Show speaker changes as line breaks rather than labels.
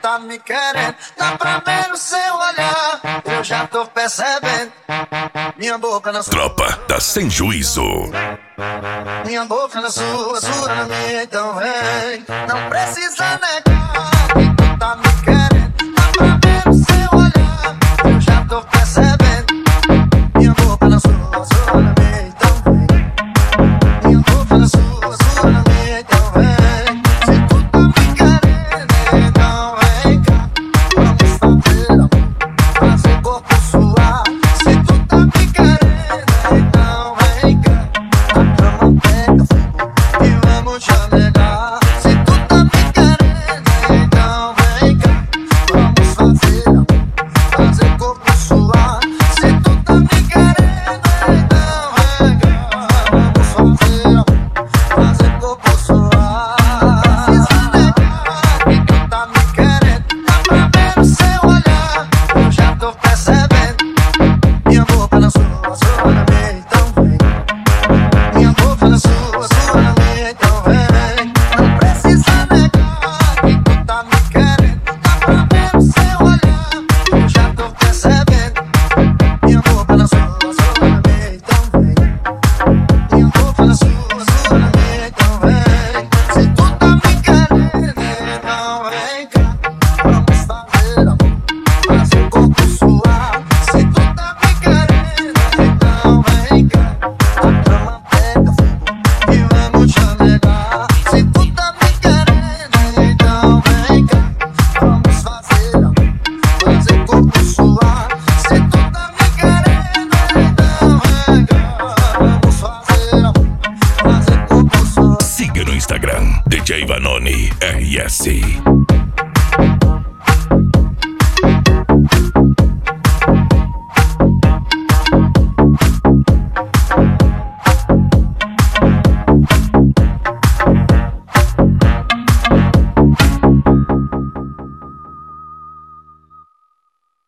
tá me querendo. Dá pra ver no seu olhar, eu já tô percebendo. Minha boca na sua,
Tropa da Sem Juízo.
minha boca na sua na minha, então vem. Não precisa negar.